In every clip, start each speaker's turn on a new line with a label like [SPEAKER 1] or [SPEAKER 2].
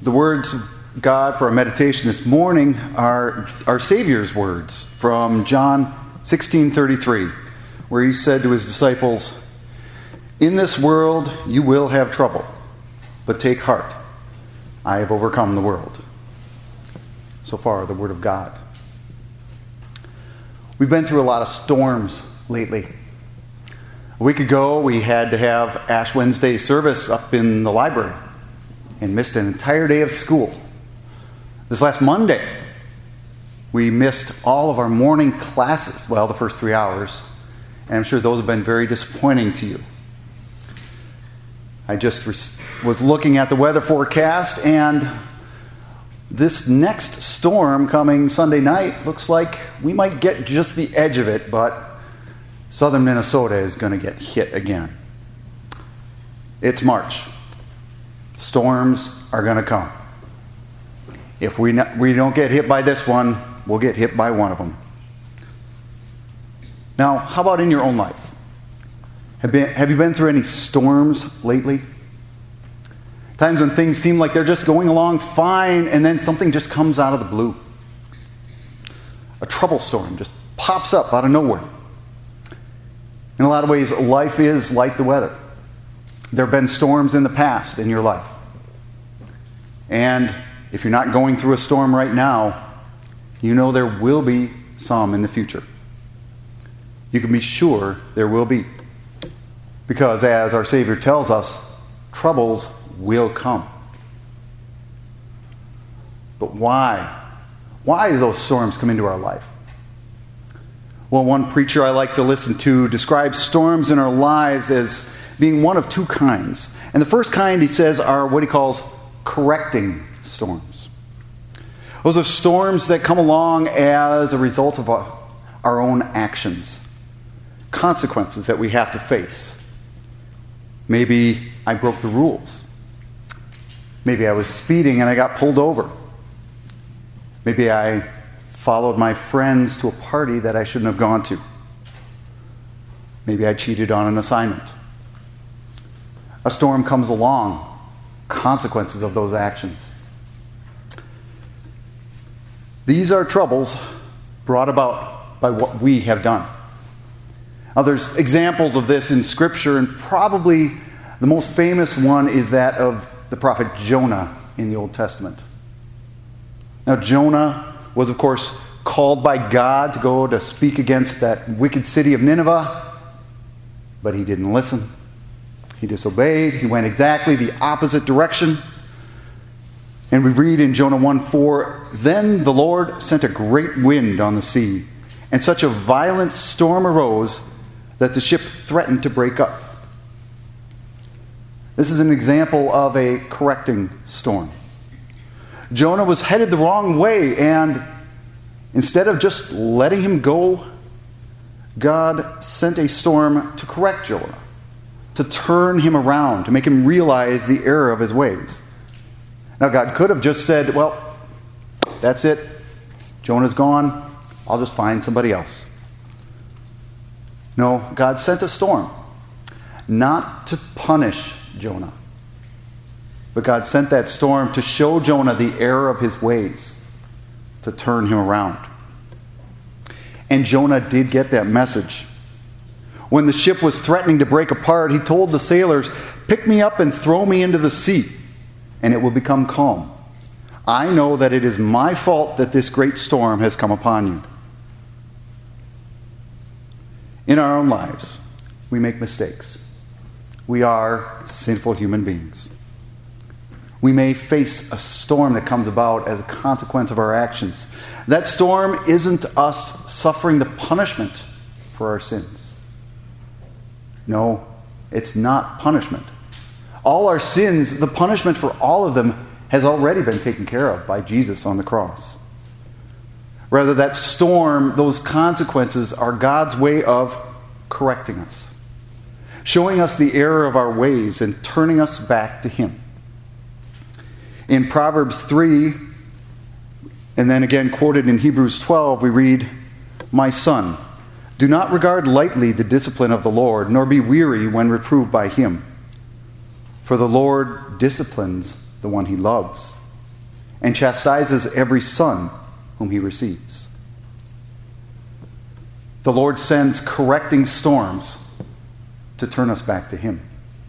[SPEAKER 1] The words of God for our meditation this morning are our Savior's words from John 16:33, where he said to his disciples, "In this world you will have trouble, but take heart. I have overcome the world." So far, the Word of God. We've been through a lot of storms lately. A week ago, we had to have Ash Wednesday service up in the library and missed an entire day of school. This last Monday, we missed all of our morning classes, well, the first 3 hours, and I'm sure those have been very disappointing to you. I just was looking at the weather forecast, and this next storm coming Sunday night looks like we might get just the edge of it, but southern Minnesota is going to get hit again. It's March. Storms are going to come. If we don't get hit by this one, we'll get hit by one of them. Now, how about in your own life? Have you been through any storms lately? Times when things seem like they're just going along fine, and then something just comes out of the blue. A trouble storm just pops up out of nowhere. In a lot of ways, life is like the weather. There have been storms in the past in your life. And if you're not going through a storm right now, you know there will be some in the future. You can be sure there will be. Because as our Savior tells us, troubles will come. But why? Why do those storms come into our life? Well, one preacher I like to listen to describes storms in our lives as being one of two kinds. And the first kind, he says, are what he calls correcting storms. Those are storms that come along as a result of our own actions, consequences that we have to face. Maybe I broke the rules. Maybe I was speeding and I got pulled over. Maybe I followed my friends to a party that I shouldn't have gone to. Maybe I cheated on an assignment. A storm comes along, consequences of those actions. These are troubles brought about by what we have done. Now, there's examples of this in Scripture, and probably the most famous one is that of the prophet Jonah in the Old Testament. Now, Jonah was, of course, called by God to go to speak against that wicked city of Nineveh, but he didn't listen. He disobeyed. He went exactly the opposite direction. And we read in Jonah 1:4, "Then the Lord sent a great wind on the sea, and such a violent storm arose that the ship threatened to break up." This is an example of a correcting storm. Jonah was headed the wrong way, and instead of just letting him go, God sent a storm to correct Jonah, to turn him around, to make him realize the error of his ways. Now, God could have just said, "Well, that's it. Jonah's gone. I'll just find somebody else." No, God sent a storm, not to punish Jonah, but God sent that storm to show Jonah the error of his ways, to turn him around. And Jonah did get that message. When the ship was threatening to break apart, he told the sailors, "Pick me up and throw me into the sea, and it will become calm. I know that it is my fault that this great storm has come upon you." In our own lives, we make mistakes. We are sinful human beings. We may face a storm that comes about as a consequence of our actions. That storm isn't us suffering the punishment for our sins. No, it's not punishment. All our sins, the punishment for all of them, has already been taken care of by Jesus on the cross. Rather, that storm, those consequences, are God's way of correcting us, showing us the error of our ways and turning us back to Him. In Proverbs 3, and then again quoted in Hebrews 12, we read, "My son, do not regard lightly the discipline of the Lord, nor be weary when reproved by Him. For the Lord disciplines the one He loves, and chastises every son whom he receives. The Lord sends correcting storms to turn us back to him.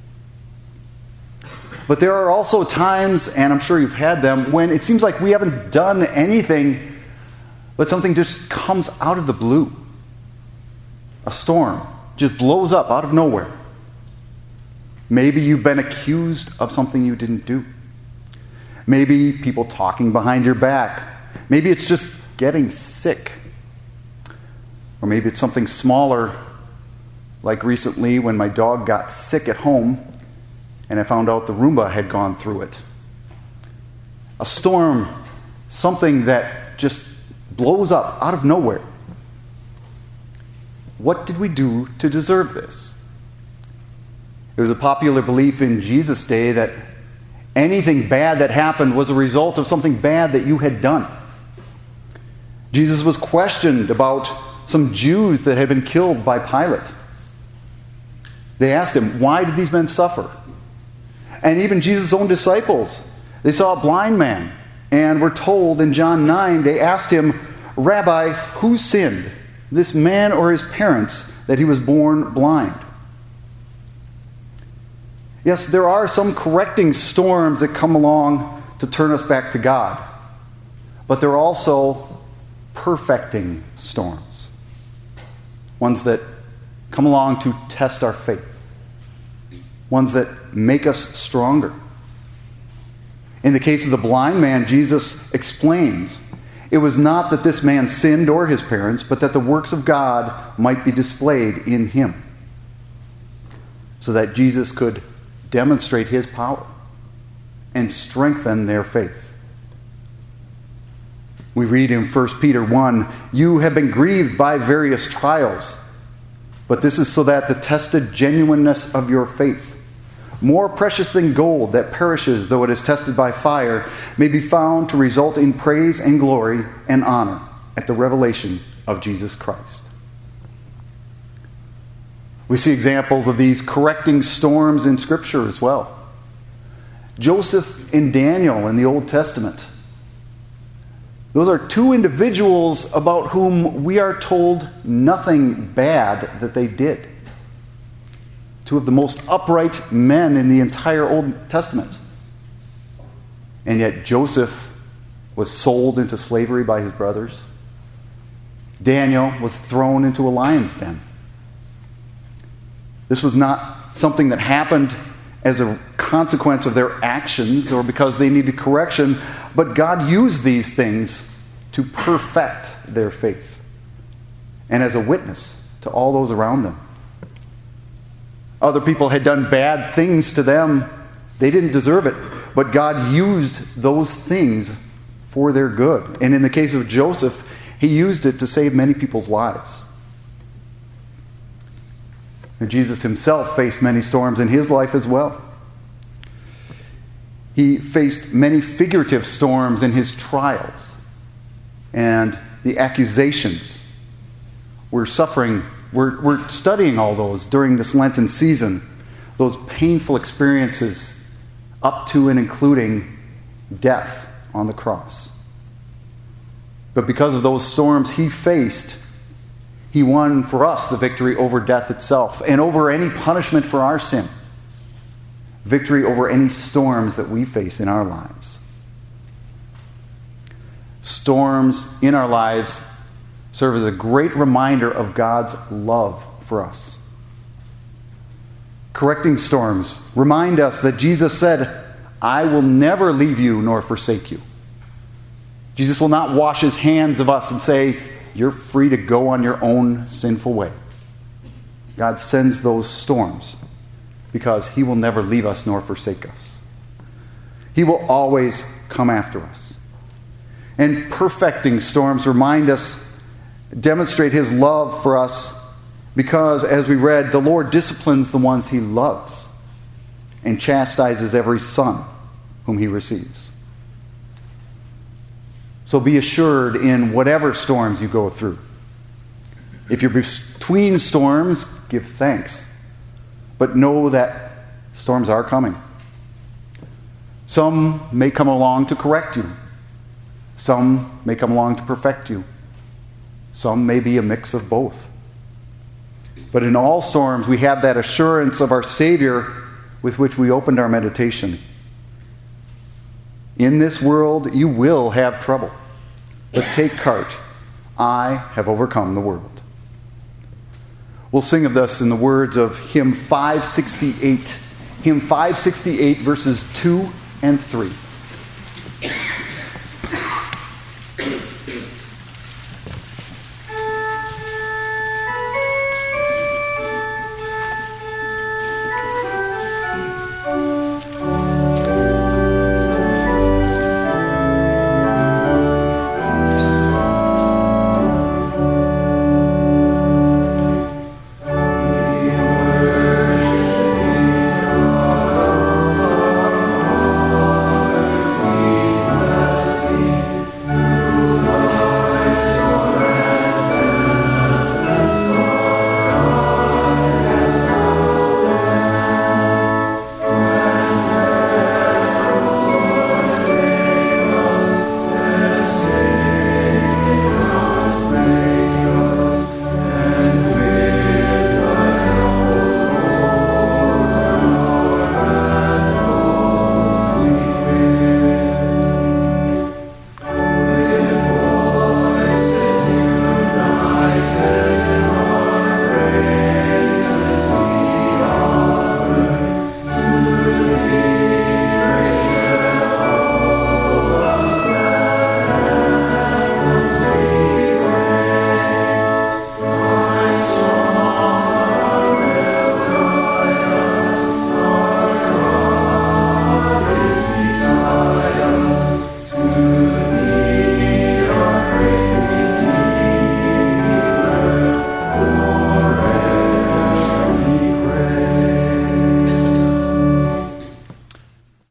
[SPEAKER 1] But there are also times, and I'm sure you've had them, when it seems like we haven't done anything, but something just comes out of the blue. A storm just blows up out of nowhere. Maybe you've been accused of something you didn't do. Maybe people talking behind your back. Maybe it's just getting sick. Or maybe it's something smaller, like recently when my dog got sick at home and I found out the Roomba had gone through it. A storm, something that just blows up out of nowhere. What did we do to deserve this? It was a popular belief in Jesus' day that anything bad that happened was a result of something bad that you had done. Jesus was questioned about some Jews that had been killed by Pilate. They asked him, why did these men suffer? And even Jesus' own disciples, they saw a blind man, and we're told in John 9, they asked him, Rabbi, who sinned, this man or his parents, that he was born blind? Yes, there are some correcting storms that come along to turn us back to God. But there are also perfecting storms. Ones that come along to test our faith. Ones that make us stronger. In the case of the blind man, Jesus explains, it was not that this man sinned or his parents, but that the works of God might be displayed in him. So that Jesus could demonstrate his power and strengthen their faith. We read in 1 Peter 1, you have been grieved by various trials, but this is so that the tested genuineness of your faith, more precious than gold that perishes though it is tested by fire, may be found to result in praise and glory and honor at the revelation of Jesus Christ. We see examples of these correcting storms in Scripture as well. Joseph and Daniel in the Old Testament. Those are two individuals about whom we are told nothing bad that they did. Two of the most upright men in the entire Old Testament. And yet Joseph was sold into slavery by his brothers. Daniel was thrown into a lion's den. This was not something that happened as a consequence of their actions or because they needed correction, but God used these things to perfect their faith and as a witness to all those around them. Other people had done bad things to them. They didn't deserve it, but God used those things for their good. And in the case of Joseph, he used it to save many people's lives. And Jesus himself faced many storms in his life as well. He faced many figurative storms in his trials. And the accusations. We're studying all those during this Lenten season. Those painful experiences up to and including death on the cross. But because of those storms he faced, he won for us the victory over death itself and over any punishment for our sin. Victory over any storms that we face in our lives. Storms in our lives serve as a great reminder of God's love for us. Correcting storms remind us that Jesus said, I will never leave you nor forsake you. Jesus will not wash his hands of us and say, you're free to go on your own sinful way. God sends those storms because he will never leave us nor forsake us. He will always come after us. And perfecting storms remind us, demonstrate his love for us because, as we read, the Lord disciplines the ones he loves and chastises every son whom he receives. So be assured in whatever storms you go through. If you're between storms, give thanks. But know that storms are coming. Some may come along to correct you. Some may come along to perfect you. Some may be a mix of both. But in all storms, we have that assurance of our Savior with which we opened our meditation. In this world, you will have trouble. But take courage. I have overcome the world. We'll sing of this in the words of hymn 568. Hymn 568, verses 2 and 3.